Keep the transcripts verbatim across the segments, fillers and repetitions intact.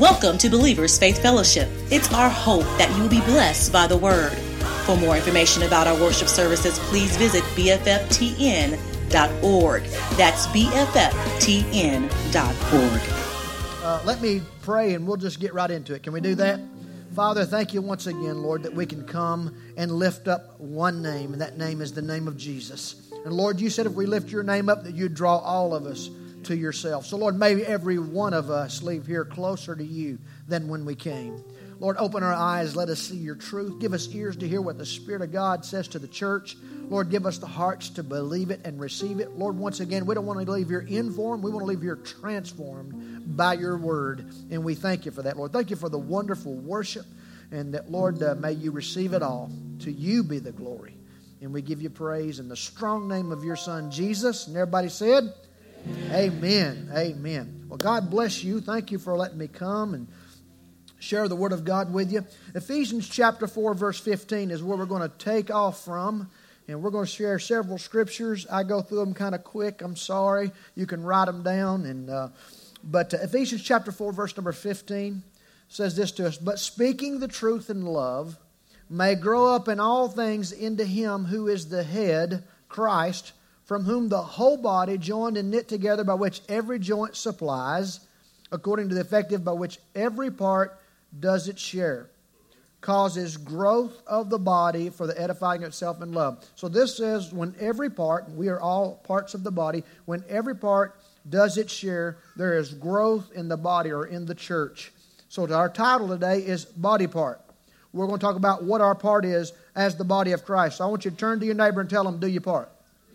Welcome to Believers Faith Fellowship. It's our hope that you will be blessed by the Word. For more information about our worship services, please visit b f f t n dot org. That's b f f t n dot org. Uh, let me pray and we'll just get right into it. Can we do that? Father, thank you once again, Lord, that we can come and lift up one name, and that name is the name of Jesus. And Lord, you said if we lift your name up, that you'd draw all of us to yourself. So Lord, may every one of us leave here closer to you than when we came. Lord, open our eyes, let us see your truth. Give us ears to hear what the Spirit of God says to the church. Lord, give us the hearts to believe it and receive it. Lord, once again, we don't want to leave here informed. We want to leave here transformed by your word. And we thank you for that, Lord. Thank you for the wonderful worship. And that, Lord, uh, may you receive it all. To you be the glory. And we give you praise in the strong name of your Son, Jesus. And everybody said, Amen. Amen. Amen. Well, God bless you. Thank you for letting me come and share the Word of God with you. Ephesians chapter four, verse fifteen is where we're going to take off from. And we're going to share several scriptures. I go through them kind of quick. I'm sorry. You can write them down. And uh, But uh, Ephesians chapter four, verse number fifteen says this to us. But speaking the truth in love may grow up in all things into Him who is the head, Christ, from whom the whole body, joined and knit together by which every joint supplies, according to the effective by which every part does its share, causes growth of the body for the edifying of itself in love. So this says when every part, we are all parts of the body, when every part does its share, there is growth in the body or in the church. So our title today is Body Part. We're going to talk about what our part is as the body of Christ. So I want you to turn to your neighbor and tell them, do your part.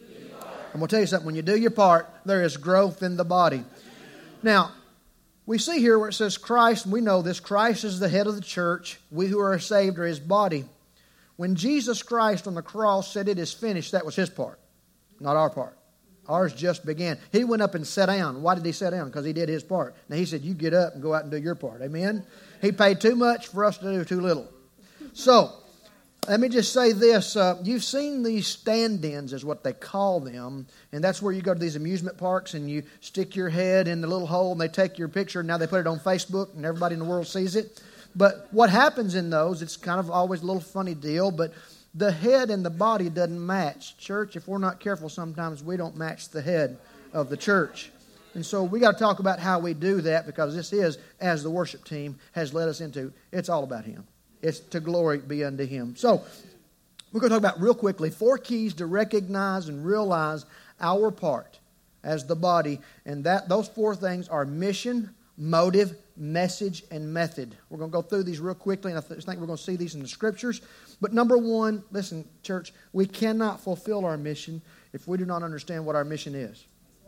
I'm going to tell you something. When you do your part, there is growth in the body. Now, we see here where it says Christ, and we know this, Christ is the head of the church. We who are saved are His body. When Jesus Christ on the cross said it is finished, that was His part, not our part. Ours just began. He went up and sat down. Why did He sit down? Because He did His part. Now He said, you get up and go out and do your part. Amen? He paid too much for us to do too little. So, let me just say this. Uh, you've seen these stand-ins is what they call them. And that's where you go to these amusement parks and you stick your head in the little hole and they take your picture and now they put it on Facebook and everybody in the world sees it. But what happens in those, it's kind of always a little funny deal, but the head and the body doesn't match. Church, if we're not careful, sometimes we don't match the head of the church. And so we got to talk about how we do that because this is, as the worship team has led us into, it's all about Him. It's to glory be unto Him. So, we're going to talk about real quickly four keys to recognize and realize our part as the body. And that those four things are mission, motive, message, and method. We're going to go through these real quickly, and I th- think we're going to see these in the Scriptures. But number one, listen, church, we cannot fulfill our mission if we do not understand what our mission is.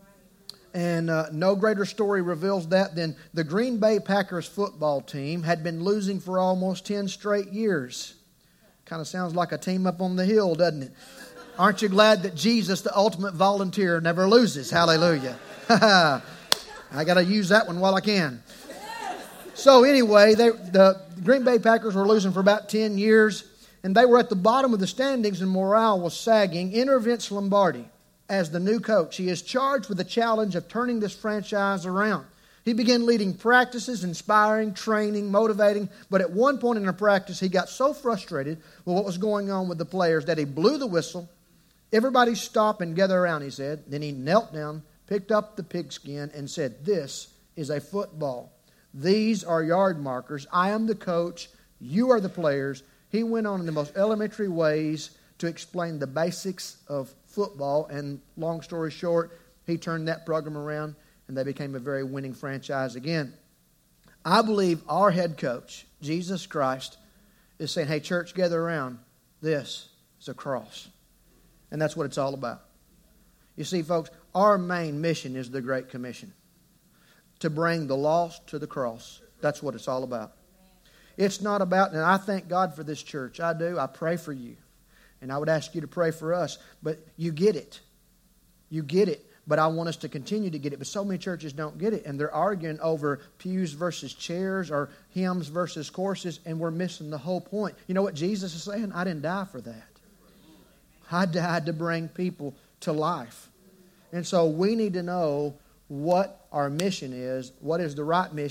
And uh, no greater story reveals that than the Green Bay Packers football team had been losing for almost ten straight years. Kind of sounds like a team up on the hill, doesn't it? Aren't you glad that Jesus, the ultimate volunteer, never loses? Hallelujah. I got to use that one while I can. So anyway, they, the Green Bay Packers were losing for about ten years, and they were at the bottom of the standings and morale was sagging. Enter Vince Lombardi as the new coach. He is charged with the challenge of turning this franchise around. He began leading practices, inspiring, training, motivating, but at one point in the practice, he got so frustrated with what was going on with the players that he blew the whistle. Everybody stop and gather around, he said. Then he knelt down, picked up the pigskin, and said, this is a football. These are yard markers. I am the coach. You are the players. He went on in the most elementary ways to explain the basics of football, and long story short, he turned that program around and they became a very winning franchise again. I believe our head coach, Jesus Christ, is saying, hey, church, gather around. This is a cross. And that's what it's all about. You see, folks, our main mission is the Great Commission. To bring the lost to the cross. That's what it's all about. It's not about, and I thank God for this church. I do. I pray for you. And I would ask you to pray for us. But you get it. You get it. But I want us to continue to get it. But so many churches don't get it. And they're arguing over pews versus chairs or hymns versus courses. And we're missing the whole point. You know what Jesus is saying? I didn't die for that. I died to bring people to life. And so we need to know what our mission is. What is the right mission?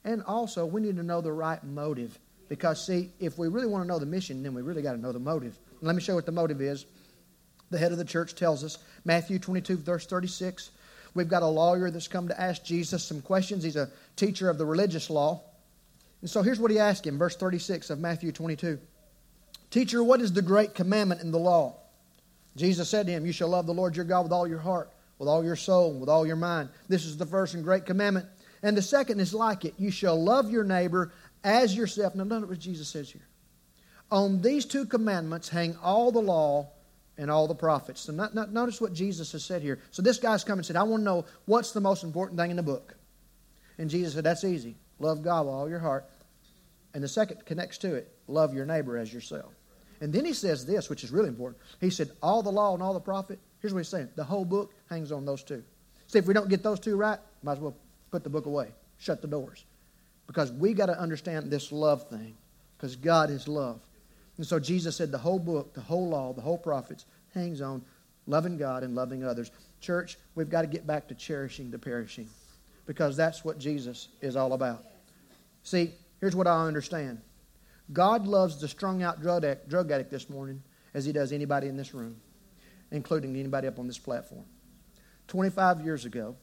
And also, we need to know the right motive. Because, see, if we really want to know the mission, then we really got to know the motive. And let me show you what the motive is. The head of the church tells us, Matthew twenty-two, verse thirty-six. We've got a lawyer that's come to ask Jesus some questions. He's a teacher of the religious law. And so here's what he asked him, verse thirty-six of Matthew twenty-two. Teacher, what is the great commandment in the law? Jesus said to him, you shall love the Lord your God with all your heart, with all your soul, with all your mind. This is the first and great commandment. And the second is like it. You shall love your neighbor as yourself. Now, notice what Jesus says here. On these two commandments hang all the law and all the prophets. So not, not, notice what Jesus has said here. So this guy's come and said, I want to know what's the most important thing in the book. And Jesus said, that's easy. Love God with all your heart. And the second connects to it. Love your neighbor as yourself. And then he says this, which is really important. He said, all the law and all the prophet. Here's what he's saying. The whole book hangs on those two. See, if we don't get those two right, might as well put the book away. Shut the doors. Because we got to understand this love thing. Because God is love. And so Jesus said the whole book, the whole law, the whole prophets hangs on loving God and loving others. Church, we've got to get back to cherishing the perishing. Because that's what Jesus is all about. See, here's what I understand. God loves the strung out drug addict, drug addict this morning as He does anybody in this room, including anybody up on this platform. twenty-five years ago,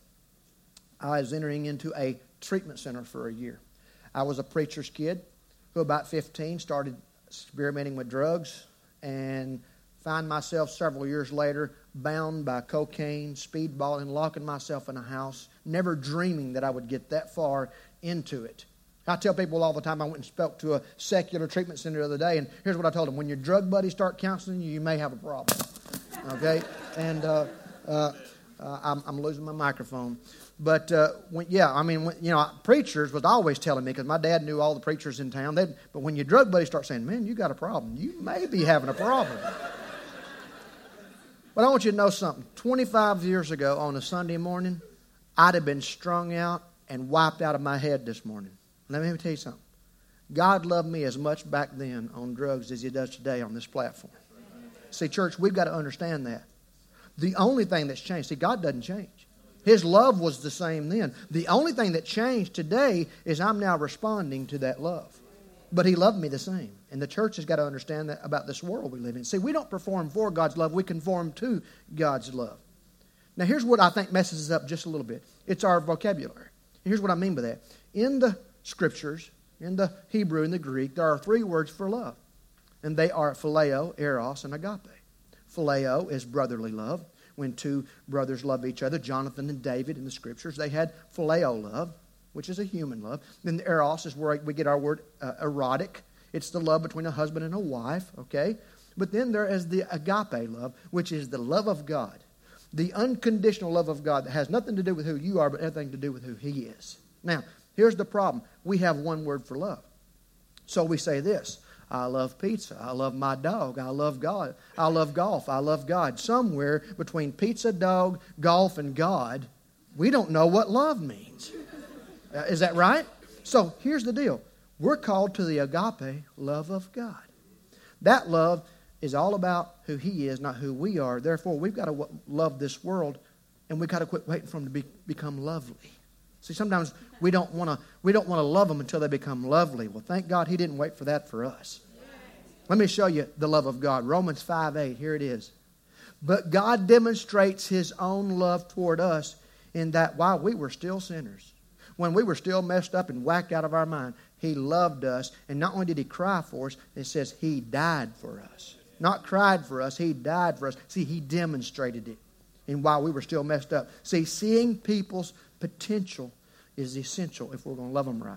I was entering into a treatment center for a year. I was a preacher's kid who about fifteen started experimenting with drugs and find myself several years later bound by cocaine, speedballing, locking myself in a house, never dreaming that I would get that far into it. I tell people all the time, I went and spoke to a secular treatment center the other day, and here's what I told them. When your drug buddies start counseling you, you may have a problem. Okay? And uh, uh, uh, I'm, I'm losing my microphone. But, uh, when, yeah, I mean, when, you know, preachers was always telling me, because my dad knew all the preachers in town. They'd, but when your drug buddies start saying, man, you got a problem, you may be having a problem. But I want you to know something. twenty-five years ago on a Sunday morning, I'd have been strung out and wiped out of my head this morning. Let me tell you something. God loved me as much back then on drugs as He does today on this platform. See, church, we've got to understand that. The only thing that's changed, see, God doesn't change. His love was the same then. The only thing that changed today is I'm now responding to that love. But He loved me the same. And the church has got to understand that about this world we live in. See, we don't perform for God's love. We conform to God's love. Now, here's what I think messes us up just a little bit. It's our vocabulary. Here's what I mean by that. In the Scriptures, in the Hebrew and the Greek, there are three words for love. And they are phileo, eros, and agape. Phileo is brotherly love. When two brothers love each other, Jonathan and David in the Scriptures, they had phileo love, which is a human love. Then the eros is where we get our word uh, erotic. It's the love between a husband and a wife, okay? But then there is the agape love, which is the love of God. The unconditional love of God that has nothing to do with who you are, but everything to do with who He is. Now, here's the problem. We have one word for love. So we say this. I love pizza. I love my dog. I love God. I love golf. I love God. Somewhere between pizza, dog, golf, and God, we don't know what love means. Uh, is that right? So here's the deal. We're called to the agape love of God. That love is all about who He is, not who we are. Therefore, we've got to love this world, and we've got to quit waiting for them to be, become lovely. See, sometimes we don't want to we don't want to love them until they become lovely. Well, thank God He didn't wait for that for us. Let me show you the love of God. Romans five eight, here it is. But God demonstrates His own love toward us in that while we were still sinners, when we were still messed up and whacked out of our mind, He loved us. And not only did He cry for us, it says He died for us. Not cried for us, He died for us. See, He demonstrated it. And while we were still messed up. See, seeing people's potential is essential if we're going to love them right.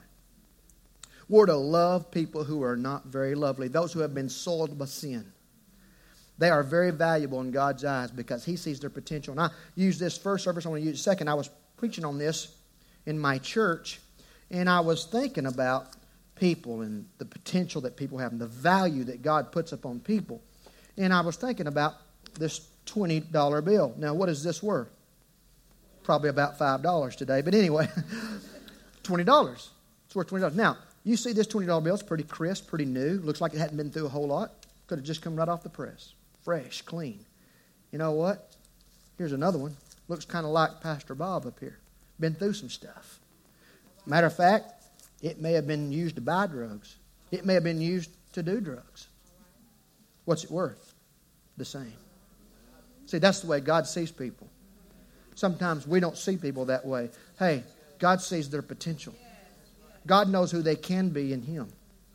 We're to love people who are not very lovely, those who have been soiled by sin. They are very valuable in God's eyes because He sees their potential. And I use this first service, I want to use it second. I was preaching on this in my church, and I was thinking about people and the potential that people have and the value that God puts upon people. And I was thinking about this twenty dollar bill. Now, what is this worth? Probably about five dollars today. But anyway, twenty dollars. It's worth twenty dollars. Now, you see this twenty dollar bill. It's pretty crisp, pretty new. Looks like it hadn't been through a whole lot. Could have just come right off the press. Fresh, clean. You know what? Here's another one. Looks kind of like Pastor Bob up here. Been through some stuff. Matter of fact, It may have been used to buy drugs. It may have been used to do drugs. What's it worth? The same. See, that's the way God sees people. Sometimes we don't see people that way. Hey, God sees their potential. God knows who they can be in Him.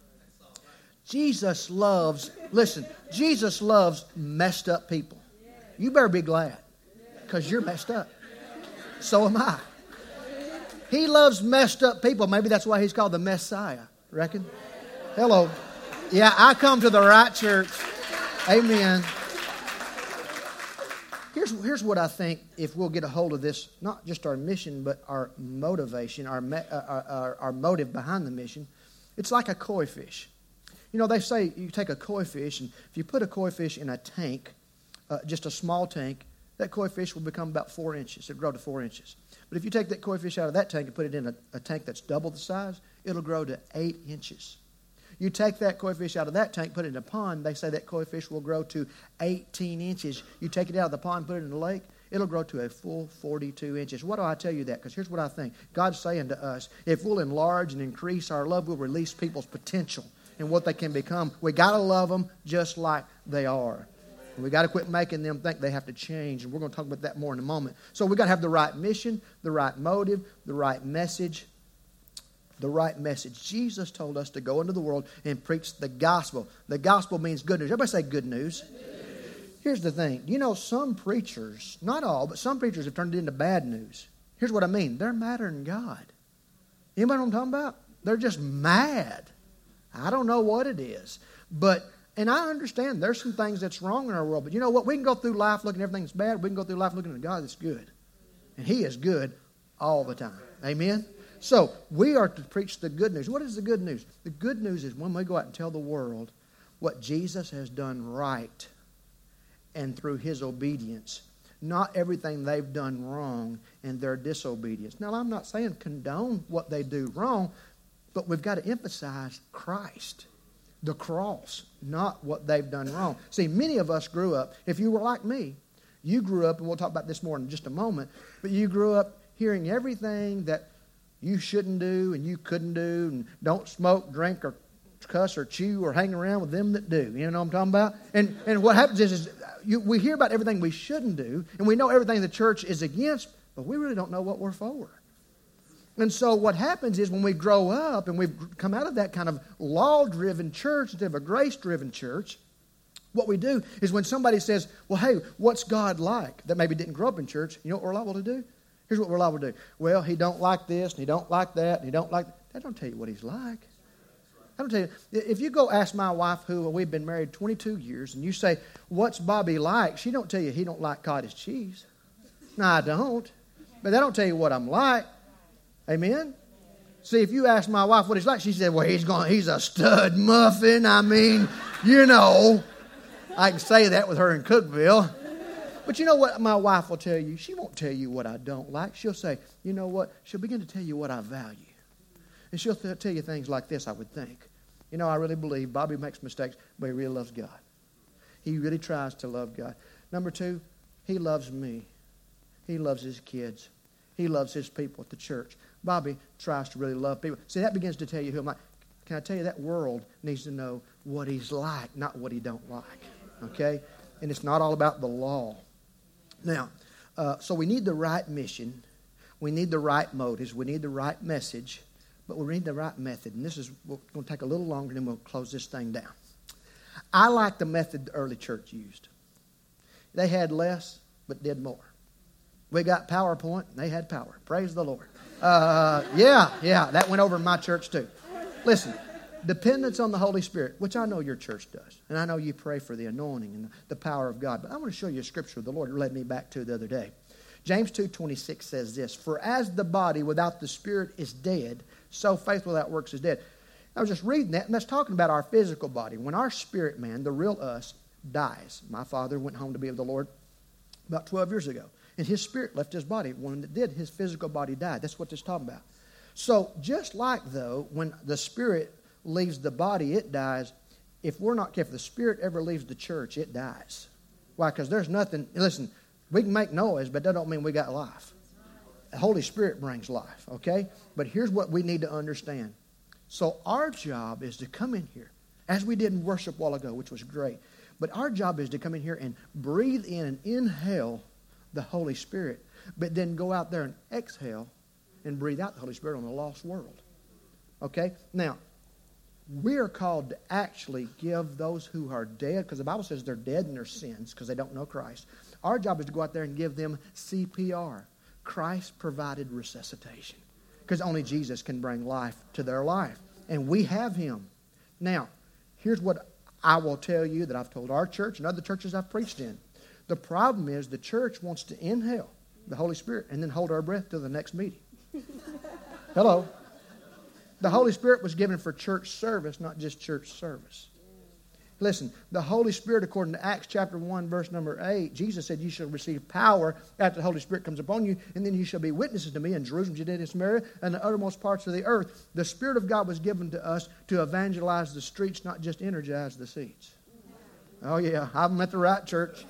Jesus loves, listen, Jesus loves messed up people. You better be glad, because you're messed up. So am I. He loves messed up people. Maybe that's why He's called the Messiah. Reckon? Hello. Yeah, I come to the right church. Amen. Here's, here's what I think, if we'll get a hold of this, not just our mission, but our motivation, our, uh, our, our motive behind the mission. It's like a koi fish. You know, they say you take a koi fish, and if you put a koi fish in a tank, uh, just a small tank, that koi fish will become about four inches. It'll grow to four inches. But if you take that koi fish out of that tank and put it in a, a tank that's double the size, it'll grow to eight inches. You take that koi fish out of that tank, put it in a pond, they say that koi fish will grow to eighteen inches. You take it out of the pond, put it in the lake, it'll grow to a full forty-two inches. Why do I tell you that? Because here's what I think. God's saying to us, if we'll enlarge and increase our love, we'll release people's potential and what they can become. We got to love them just like they are. And we got to quit making them think they have to change. And we're going to talk about that more in a moment. So we got to have the right mission, the right motive, the right message. The right message. Jesus told us to go into the world and preach the gospel. The gospel means good news. Everybody say good news. Here's the thing. You know, some preachers, not all, but some preachers have turned it into bad news. Here's what I mean. They're madder than God. Anybody know what I'm talking about? They're just mad. I don't know what it is. But, and I understand there's some things that's wrong in our world. But you know what? We can go through life looking at everything that's bad. We can go through life looking at God that's good. And He is good all the time. Amen? So, we are to preach the good news. What is the good news? The good news is when we go out and tell the world what Jesus has done right and through His obedience, not everything they've done wrong and their disobedience. Now, I'm not saying condone what they do wrong, but we've got to emphasize Christ, the cross, not what they've done wrong. See, many of us grew up, if you were like me, you grew up, and we'll talk about this more in just a moment, but you grew up hearing everything that you shouldn't do and you couldn't do, and don't smoke, drink, or cuss, or chew, or hang around with them that do. You know what I'm talking about? And and what happens is, is you, we hear about everything we shouldn't do, and we know everything the church is against, but we really don't know what we're for. And so what happens is when we grow up and we've come out of that kind of law-driven church instead of a grace-driven church, what we do is when somebody says, well, hey, what's God like? That maybe didn't grow up in church, you know what we're liable to do? Here's what we're liable to do. Well, He don't like this, and He don't like that, and He don't like that. That don't tell you what He's like. I don't tell you. If you go ask my wife, who we've been married twenty-two years, and you say, what's Bobby like? She don't tell you he don't like cottage cheese. No, I don't. But that don't tell you what I'm like. Amen? See, if you ask my wife what he's like, she said, well, he's going, he's a stud muffin. I mean, you know. I can say that with her in Cookville. But you know what my wife will tell you? She won't tell you what I don't like. She'll say, you know what? She'll begin to tell you what I value. And she'll th- tell you things like this, I would think. You know, I really believe Bobby makes mistakes, but he really loves God. He really tries to love God. Number two, he loves me. He loves his kids. He loves his people at the church. Bobby tries to really love people. See, that begins to tell you who I'm like. Can I tell you that world needs to know what he's like, not what he don't like. Okay? And it's not all about the law. Now, uh, so we need the right mission. We need the right motives. We need the right message. But we need the right method. And this is we're going to take a little longer, and then we'll close this thing down. I like the method the early church used. They had less, but did more. We got PowerPoint, and they had power. Praise the Lord. Uh, yeah, yeah, that went over in my church too. Listen, dependence on the Holy Spirit, which I know your church does. And I know you pray for the anointing and the power of God. But I want to show you a scripture the Lord led me back to the other day. James two twenty-six says this, for as the body without the spirit is dead, so faith without works is dead. I was just reading that, and that's talking about our physical body. When our spirit man, the real us, dies. My father went home to be with the Lord about twelve years ago. And his spirit left his body. When it did, his physical body died. That's what this is talking about. So just like, though, when the spirit leaves the body, it dies. If we're not careful, the spirit ever leaves the church, it dies. Why? Because there's nothing, listen, we can make noise, but that don't mean we got life. The Holy Spirit brings life, okay? But here's what we need to understand. So our job is to come in here, as we did in worship a while ago, which was great. But our job is to come in here and breathe in and inhale the Holy Spirit, but then go out there and exhale and breathe out the Holy Spirit on a lost world. Okay? Now, we are called to actually give those who are dead, because the Bible says they're dead in their sins because they don't know Christ. Our job is to go out there and give them C P R, Christ-provided resuscitation, because only Jesus can bring life to their life. And we have Him. Now, here's what I will tell you that I've told our church and other churches I've preached in. The problem is the church wants to inhale the Holy Spirit and then hold our breath till the next meeting. Hello. The Holy Spirit was given for church service, not just church service. Listen, the Holy Spirit, according to Acts chapter one, verse number eight, Jesus said, you shall receive power after the Holy Spirit comes upon you, and then you shall be witnesses to me in Jerusalem, Judea, Samaria, and the uttermost parts of the earth. The Spirit of God was given to us to evangelize the streets, not just energize the seats. Oh yeah, I'm at the right church.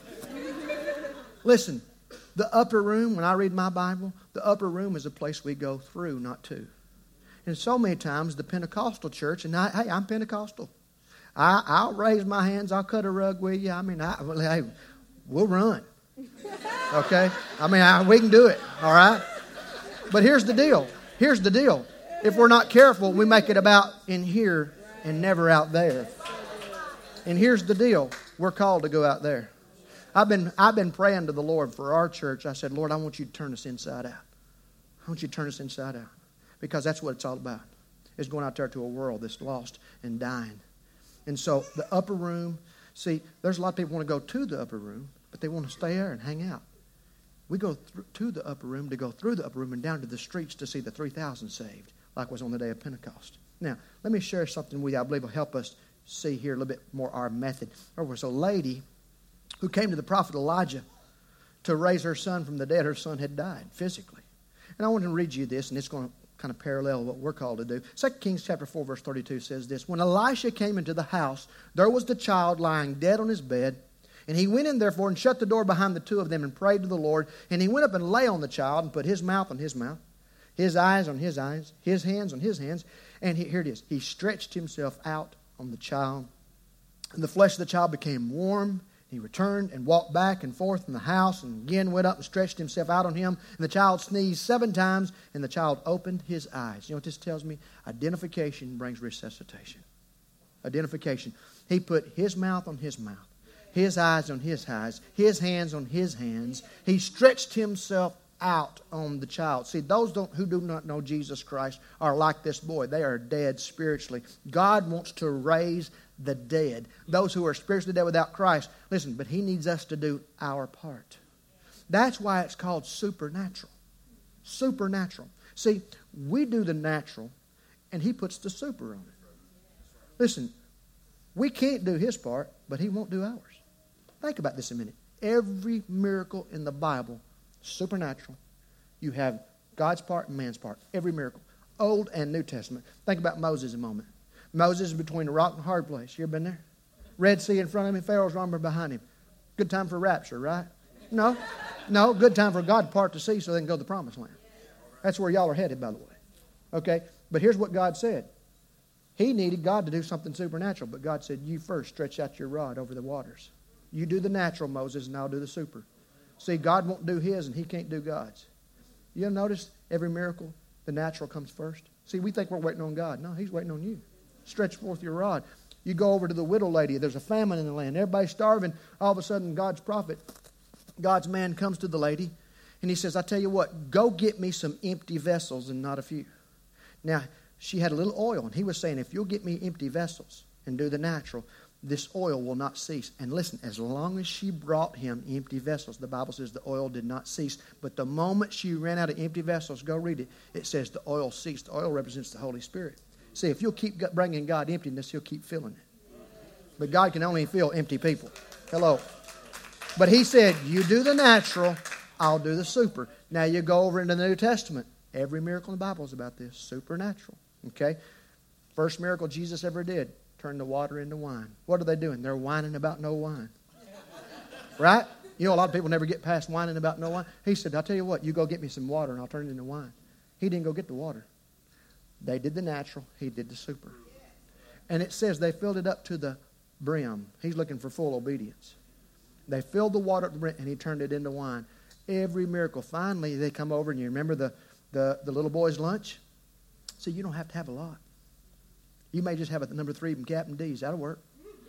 Listen, the upper room, when I read my Bible, the upper room is a place we go through, not to. And so many times the Pentecostal church, and I, hey, I'm Pentecostal. I, I'll raise my hands. I'll cut a rug with you. I mean, I, hey, we'll run. Okay? I mean, I, we can do it. All right? But here's the deal. Here's the deal. If we're not careful, we make it about in here and never out there. And here's the deal. We're called to go out there. I've been, I've been praying to the Lord for our church. I said, Lord, I want you to turn us inside out. I want you to turn us inside out. Because that's what it's all about. It's going out there to a world that's lost and dying. And so the upper room, see, there's a lot of people who want to go to the upper room, but they want to stay there and hang out. We go th- to the upper room to go through the upper room and down to the streets to see the three thousand saved, like was on the day of Pentecost. Now, let me share something with you I believe will help us see here a little bit more our method. There was a lady who came to the prophet Elijah to raise her son from the dead. Her son had died physically. And I want to read you this, and it's going to kind of parallel what we're called to do. Second Kings chapter four, verse thirty-two says this. When Elisha came into the house, there was the child lying dead on his bed. And he went in therefore and shut the door behind the two of them and prayed to the Lord. And he went up and lay on the child and put his mouth on his mouth, his eyes on his eyes, his hands on his hands. And he, here it is. He stretched himself out on the child. And the flesh of the child became warm. He returned and walked back and forth in the house and again went up and stretched himself out on him. And the child sneezed seven times and the child opened his eyes. You know what this tells me? Identification brings resuscitation. Identification. He put his mouth on his mouth, his eyes on his eyes, his hands on his hands. He stretched himself out on the child. See, those don't, who do not know Jesus Christ are like this boy. They are dead spiritually. God wants to raise the dead, those who are spiritually dead without Christ. Listen, but He needs us to do our part. That's why it's called supernatural. Supernatural. See, we do the natural, and He puts the super on it. Listen, we can't do His part, but He won't do ours. Think about this a minute. Every miracle in the Bible, supernatural. You have God's part and man's part. Every miracle. Old and New Testament. Think about Moses a moment. Moses is between a rock and a hard place. You ever been there? Red Sea in front of him, Pharaoh's armor behind him. Good time for rapture, right? No. No, good time for God to part the sea so they can go to the promised land. That's where y'all are headed, by the way. Okay? But here's what God said. He needed God to do something supernatural, but God said, you first stretch out your rod over the waters. You do the natural, Moses, and I'll do the super. See, God won't do His and He can't do God's. You ever notice every miracle, the natural comes first? See, we think we're waiting on God. No, He's waiting on you. Stretch forth your rod. You go over to the widow lady. There's a famine in the land. Everybody's starving. All of a sudden, God's prophet, God's man comes to the lady, and he says, I tell you what, go get me some empty vessels and not a few. Now, she had a little oil, and he was saying, if you'll get me empty vessels and do the natural, this oil will not cease. And listen, as long as she brought him empty vessels, the Bible says the oil did not cease. But the moment she ran out of empty vessels, go read it, it says the oil ceased. The oil represents the Holy Spirit. See, if you'll keep bringing God emptiness, He'll keep filling it. But God can only fill empty people. Hello. But He said, you do the natural, I'll do the super. Now you go over into the New Testament. Every miracle in the Bible is about this, supernatural. Okay? First miracle Jesus ever did, turned the water into wine. What are they doing? They're whining about no wine. Right? You know, a lot of people never get past whining about no wine. He said, I'll tell you what, you go get me some water and I'll turn it into wine. He didn't go get the water. They did the natural. He did the super. And it says they filled it up to the brim. He's looking for full obedience. They filled the water at the brim, and he turned it into wine. Every miracle. Finally, they come over, and you remember the, the, the little boy's lunch? So you don't have to have a lot. You may just have a number three from Captain D's. That'll work.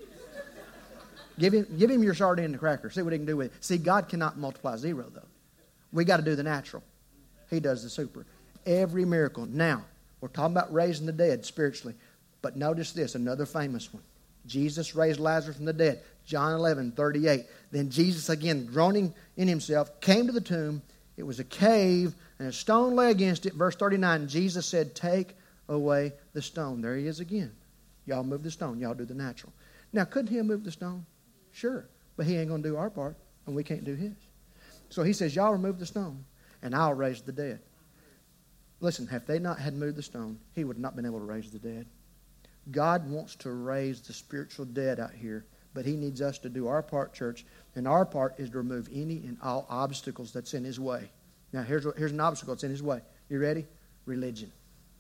Give him, give him your sardine and cracker. See what he can do with it. See, God cannot multiply zero, though. We got to do the natural. He does the super. Every miracle. Now, we're talking about raising the dead spiritually. But notice this, another famous one. Jesus raised Lazarus from the dead. John eleven, thirty-eight. Then Jesus, again, groaning in himself, came to the tomb. It was a cave, and a stone lay against it. Verse thirty-nine, Jesus said, take away the stone. There he is again. Y'all move the stone. Y'all do the natural. Now, couldn't he move the stone? Sure. But he ain't going to do our part, and we can't do his. So he says, y'all remove the stone, and I'll raise the dead. Listen, if they not had moved the stone, he would not have been able to raise the dead. God wants to raise the spiritual dead out here, but he needs us to do our part, church, and our part is to remove any and all obstacles that's in his way. Now, here's, here's an obstacle that's in his way. You ready? Religion.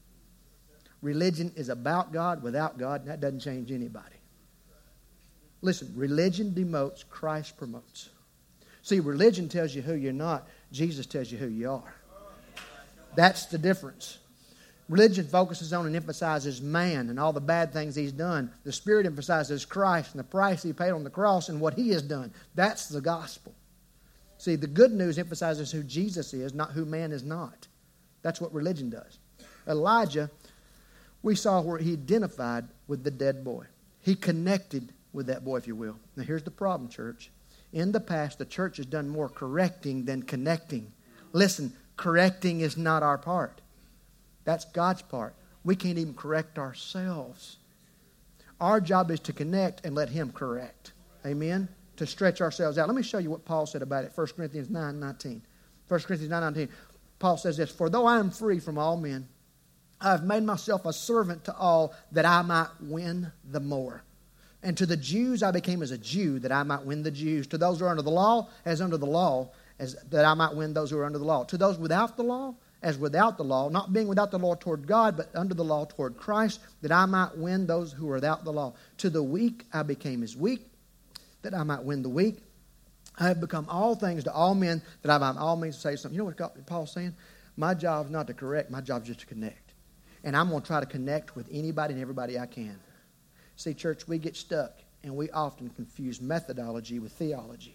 Religion is about God, without God, and that doesn't change anybody. Listen, religion demotes, Christ promotes. See, religion tells you who you're not. Jesus tells you who you are. That's the difference. Religion focuses on and emphasizes man and all the bad things he's done. The Spirit emphasizes Christ and the price he paid on the cross and what he has done. That's the gospel. See, the good news emphasizes who Jesus is, not who man is not. That's what religion does. Elijah, we saw where he identified with the dead boy. He connected with that boy, if you will. Now, here's the problem, church. In the past, the church has done more correcting than connecting. Listen, correcting is not our part. That's God's part. We can't even correct ourselves. Our job is to connect and let him correct. Amen? To stretch ourselves out. Let me show you what Paul said about it. First Corinthians nine nineteen. First Corinthians nine nineteen. Paul says this, for though I am free from all men, I have made myself a servant to all that I might win the more. And to the Jews I became as a Jew that I might win the Jews. To those who are under the law, as under the law, as that I might win those who are under the law. To those without the law, as without the law, not being without the law toward God, but under the law toward Christ, that I might win those who are without the law. To the weak I became as weak, that I might win the weak. I have become all things to all men, that I might all means to say something. You know what Paul's saying? My job is not to correct, my job is just to connect. And I'm going to try to connect with anybody and everybody I can. See, church, we get stuck, and we often confuse methodology with theology.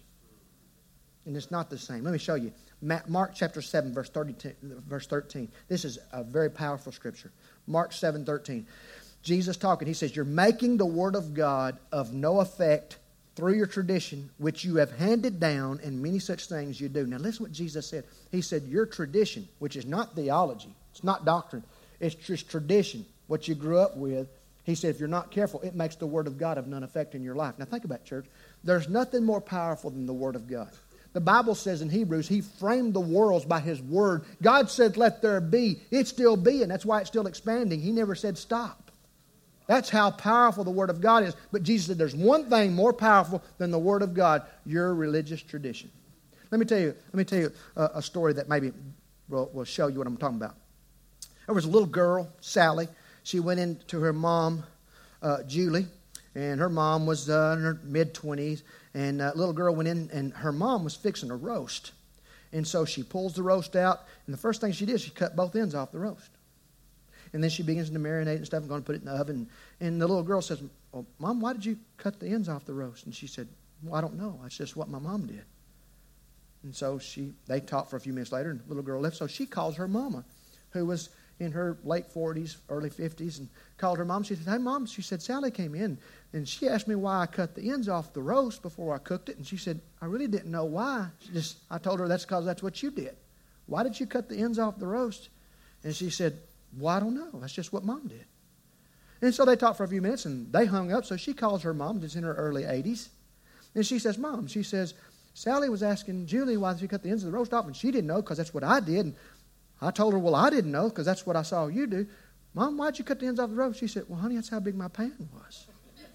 And it's not the same. Let me show you. Mark chapter seven, verse thirteen. This is a very powerful scripture. Mark seven thirteen. Jesus talking, he says, you're making the word of God of no effect through your tradition, which you have handed down, and many such things you do. Now listen what Jesus said. He said, your tradition, which is not theology, it's not doctrine, it's just tradition, what you grew up with. He said, if you're not careful, it makes the word of God of none effect in your life. Now think about it, church. There's nothing more powerful than the word of God. The Bible says in Hebrews, he framed the worlds by his word. God said, let there be. It's still being. That's why it's still expanding. He never said stop. That's how powerful the word of God is. But Jesus said, there's one thing more powerful than the word of God, your religious tradition. Let me tell you, let me tell you a, a story that maybe will, will show you what I'm talking about. There was a little girl, Sally. She went in to her mom, uh, Julie, and her mom was uh, in her mid-twenties. And a little girl went in, and her mom was fixing a roast. And so she pulls the roast out, and the first thing she did, she cut both ends off the roast. And then she begins to marinate and stuff and going to put it in the oven. And the little girl says, well, Mom, why did you cut the ends off the roast? And she said, well, I don't know. That's just what my mom did. And so she, they talked for a few minutes later, and the little girl left. So she calls her mama, who was in her late forties, early fifties, and called her mom. She said, hey, Mom, she said, Sally came in, and she asked me why I cut the ends off the roast before I cooked it. And she said, I really didn't know why. She just, I told her that's because that's what you did. Why did you cut the ends off the roast? And she said, well, I don't know. That's just what Mom did. And so they talked for a few minutes, and they hung up. So she calls her mom, who's in her early eighties. And she says, Mom, she says, Sally was asking Julie why she cut the ends of the roast off, and she didn't know because that's what I did. And I told her, well, I didn't know because that's what I saw you do. Mom, why'd you cut the ends off the roast? She said, well, honey, that's how big my pan was.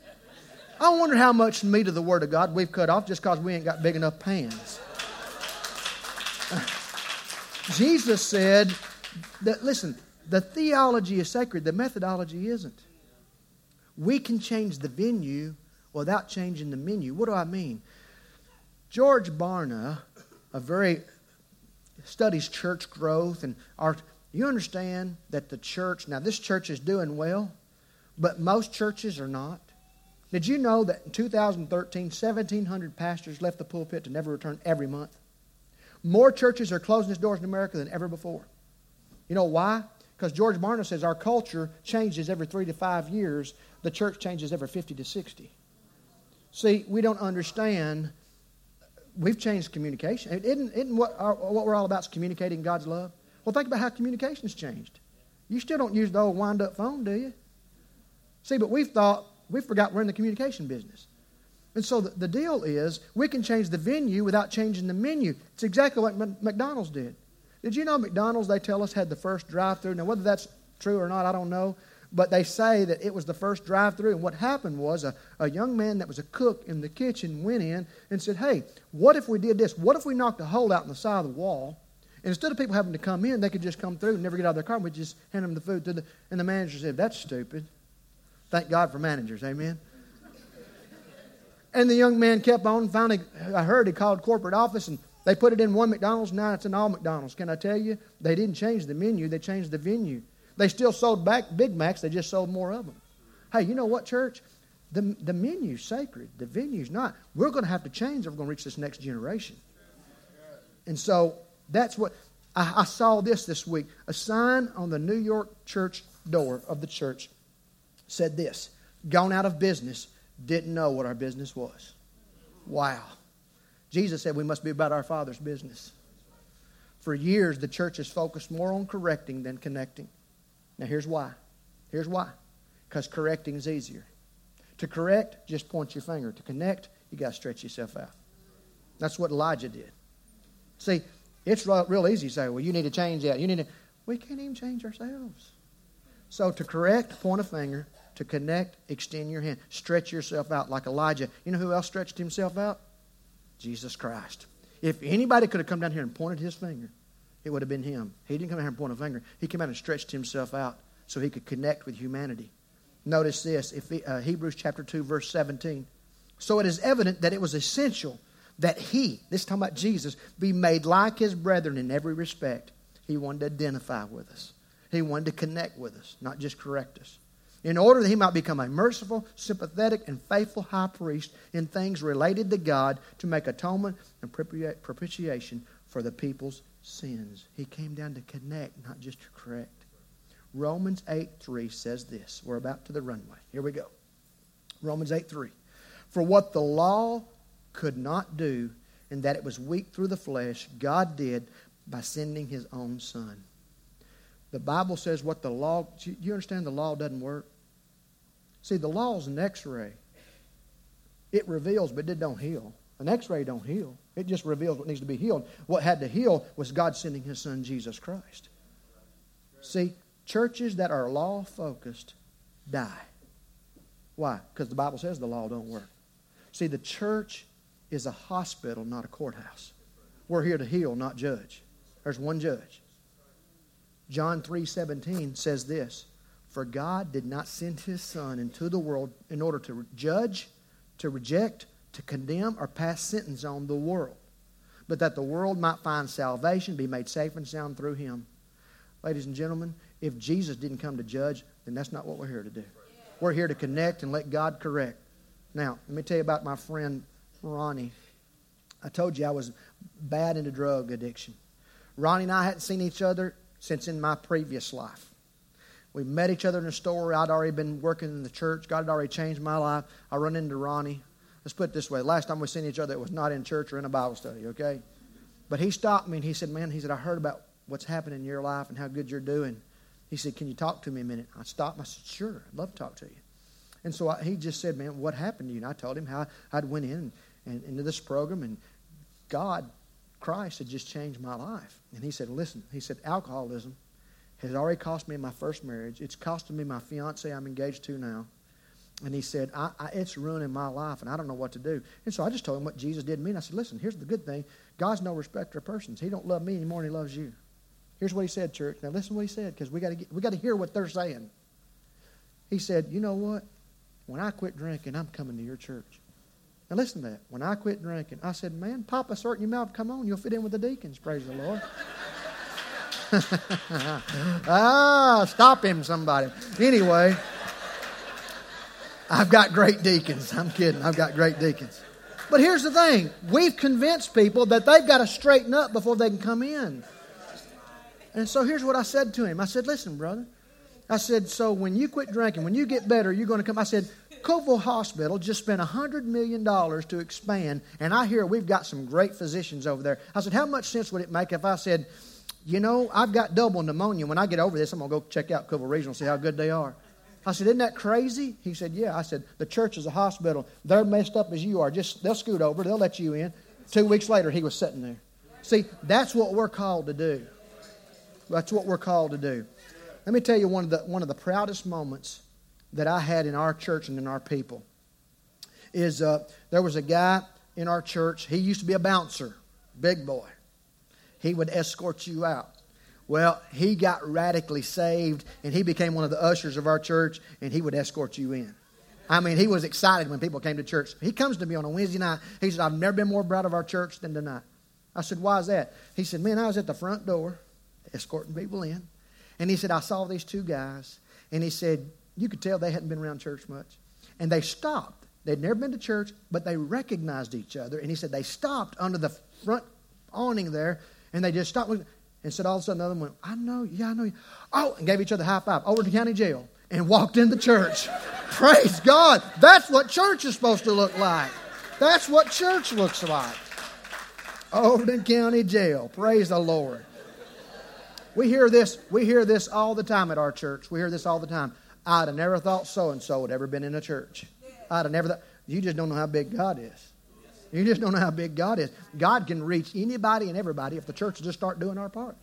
I wonder how much meat of the Word of God we've cut off just because we ain't got big enough pans. Jesus said that, listen, The theology is sacred. The methodology isn't. We can change the venue without changing the menu. What do I mean? George Barna, a very studies church growth and art. You understand that the church, now this church is doing well, but most churches are not. Did you know that in two thousand thirteen, seventeen hundred pastors left the pulpit to never return every month? More churches are closing its doors in America than ever before. You know why? Because George Barna says our culture changes every three to five years. The church changes every fifty to sixty. See, we don't understand. We've changed communication. Isn't, isn't what, our, what we're all about is communicating God's love? Well, think about how communication's changed. You still don't use the old wind-up phone, do you? See, but we've thought, we forgot we're in the communication business. And so the, the deal is, we can change the venue without changing the menu. It's exactly what McDonald's did. Did you know McDonald's, they tell us, had the first drive-thru? Now, whether that's true or not, I don't know. But they say that it was the first drive-thru. And what happened was a, a young man that was a cook in the kitchen went in and said, hey, what if we did this? What if we knocked a hole out in the side of the wall? And instead of people having to come in, they could just come through and never get out of their car. And we'd just hand them the food. To the, and the manager said, that's stupid. Thank God for managers. Amen. And the young man kept on. Finally, I heard he called corporate office, and they put it in one McDonald's. Now it's in all McDonald's. Can I tell you? They didn't change the menu. They changed the venue. They still sold back Big Macs. They just sold more of them. Hey, you know what, church? The, the menu's sacred. The venue's not. We're going to have to change if we're going to reach this next generation. And so that's what... I, I saw this this week. A sign on the New York church door of the church said this: gone out of business, didn't know what our business was. Wow. Jesus said we must be about our Father's business. For years, the church has focused more on correcting than connecting. Now, here's why. Here's why. Because correcting is easier. To correct, just point your finger. To connect, you got to stretch yourself out. That's what Elijah did. See, it's real easy to say, well, you need to change that. You need to. We can't even change ourselves. So to correct, point a finger. To connect, extend your hand. Stretch yourself out like Elijah. You know who else stretched himself out? Jesus Christ. If anybody could have come down here and pointed his finger, it would have been him. He didn't come down here and point a finger. He came out and stretched himself out so he could connect with humanity. Notice this, if uh, Hebrews chapter two, verse seventeen. So it is evident that it was essential that he, this is talking about Jesus, be made like his brethren in every respect. He wanted to identify with us. He wanted to connect with us, not just correct us. In order that he might become a merciful, sympathetic, and faithful high priest in things related to God to make atonement and propitiation for the people's sins. He came down to connect, not just to correct. Romans eight three says this. We're about to the runway. Here we go. Romans eight three. For what the law could not do, in that it was weak through the flesh, God did by sending his own Son. The Bible says what the law... Do you understand the law doesn't work? See, the law is an x-ray. It reveals, but it don't heal. An x-ray don't heal. It just reveals what needs to be healed. What had to heal was God sending his Son, Jesus Christ. See, churches that are law-focused die. Why? Because the Bible says the law don't work. See, the church is a hospital, not a courthouse. We're here to heal, not judge. There's one judge. John three seventeen says this: for God did not send his Son into the world in order to judge, to reject, to condemn, or pass sentence on the world, but that the world might find salvation, be made safe and sound through him. Ladies and gentlemen, if Jesus didn't come to judge, then that's not what we're here to do. We're here to connect and let God correct. Now, let me tell you about my friend Ronnie. I told you I was bad into drug addiction. Ronnie and I hadn't seen each other since in my previous life. We met each other in a store. I'd already been working in the church. God had already changed my life. I run into Ronnie. Let's put it this way. Last time we seen each other, it was not in church or in a Bible study, okay? But he stopped me and he said, man, he said, I heard about what's happening in your life and how good you're doing. He said, can you talk to me a minute? I stopped. I said, sure, I'd love to talk to you. And so I, he just said, man, what happened to you? And I told him how I'd went in and, and into this program, and God, Christ, had just changed my life. And he said, listen, he said, alcoholism has already cost me my first marriage. It's costing me my fiance I'm engaged to now. And he said, I, I, it's ruining my life, and I don't know what to do. And so I just told him what Jesus did to me. And I said, listen, here's the good thing. God's no respecter of persons. He don't love me any more than he loves you. Here's what he said, church. Now listen to what he said, because we got to we got to hear what they're saying. He said, you know what? When I quit drinking, I'm coming to your church. Now listen to that. When I quit drinking, I said, man, pop a cert in your mouth. Come on, you'll fit in with the deacons. Praise the Lord. ah, stop him, somebody. Anyway, I've got great deacons. I'm kidding. I've got great deacons. But here's the thing. We've convinced people that they've got to straighten up before they can come in. And so here's what I said to him. I said, listen, brother. I said, so when you quit drinking, when you get better, you're going to come. I said, Coville Hospital just spent one hundred million dollars to expand, and I hear we've got some great physicians over there. I said, how much sense would it make if I said, you know, I've got double pneumonia. When I get over this, I'm going to go check out Coville Regional, see how good they are. I said, isn't that crazy? He said, yeah. I said, the church is a hospital. They're messed up as you are. Just they'll scoot over. They'll let you in. Two weeks later, he was sitting there. See, that's what we're called to do. That's what we're called to do. Let me tell you one of the one of the proudest moments that I had in our church and in our people is uh, there was a guy in our church. He used to be a bouncer, big boy. He would escort you out. Well, he got radically saved, and he became one of the ushers of our church, and he would escort you in. I mean, he was excited when people came to church. He comes to me on a Wednesday night. He said, I've never been more proud of our church than tonight. I said, why is that? He said, man, I was at the front door escorting people in. And he said, I saw these two guys. And he said, you could tell they hadn't been around church much. And they stopped. They'd never been to church, but they recognized each other. And he said they stopped under the front awning there, and they just stopped and said all of a sudden the other one went, I know, yeah, I know you. Oh, and gave each other a high five over to county jail and walked in the church. Praise God. That's what church is supposed to look like. That's what church looks like. Overton County Jail. Praise the Lord. We hear this, we hear this all the time at our church. We hear this all the time. I'd have never thought so-and-so had ever been in a church. I'd have never thought. You just don't know how big God is. You just don't know how big God is. God can reach anybody and everybody if the church will just start doing our part.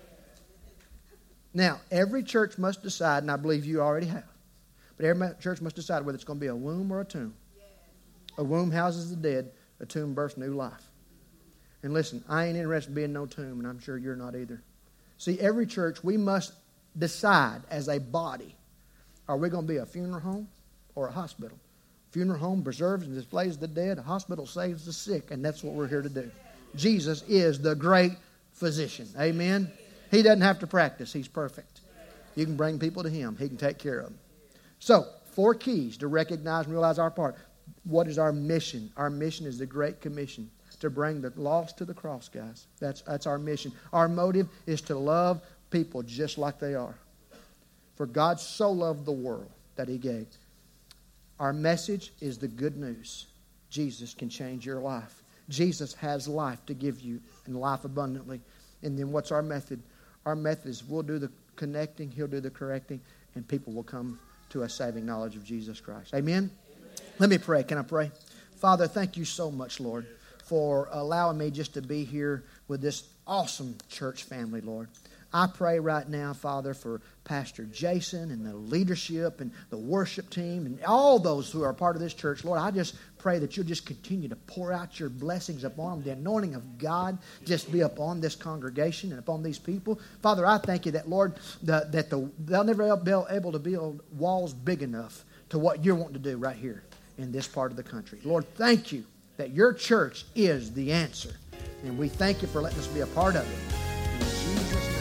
Now, every church must decide, and I believe you already have, but every church must decide whether it's going to be a womb or a tomb. A womb houses the dead. A tomb births new life. And listen, I ain't interested in being no tomb, and I'm sure you're not either. See, every church, we must decide as a body, are we going to be a funeral home or a hospital? Funeral home preserves and displays the dead. A hospital saves the sick, and that's what we're here to do. Jesus is the great physician. Amen? He doesn't have to practice. He's perfect. You can bring people to Him. He can take care of them. So, four keys to recognize and realize our part. What is our mission? Our mission is the Great Commission. To bring the lost to the cross, guys. That's, that's our mission. Our motive is to love people just like they are. For God so loved the world that He gave. Our message is the good news. Jesus can change your life. Jesus has life to give you and life abundantly. And then what's our method? Our method is we'll do the connecting, He'll do the correcting, and people will come to a saving knowledge of Jesus Christ. Amen? Amen. Let me pray. Can I pray? Father, thank you so much, Lord, for allowing me just to be here with this awesome church family, Lord. I pray right now, Father, for Pastor Jason and the leadership and the worship team and all those who are part of this church. Lord, I just pray that you'll just continue to pour out your blessings upon them. The anointing of God just be upon this congregation and upon these people. Father, I thank you that, Lord, the, that the, they'll never be able to build walls big enough to what you're wanting to do right here in this part of the country. Lord, thank you that your church is the answer. And we thank you for letting us be a part of it. In Jesus' name.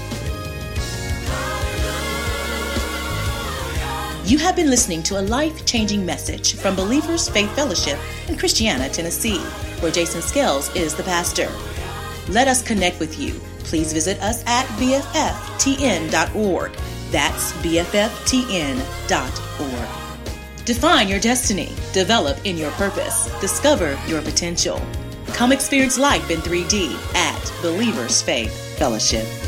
You have been listening to a life-changing message from Believers Faith Fellowship in Christiana, Tennessee, where Jason Scales is the pastor. Let us connect with you. Please visit us at B F F T N dot org. That's B F F T N dot org. Define your destiny. Develop in your purpose. Discover your potential. Come experience life in three D at Believers Faith Fellowship.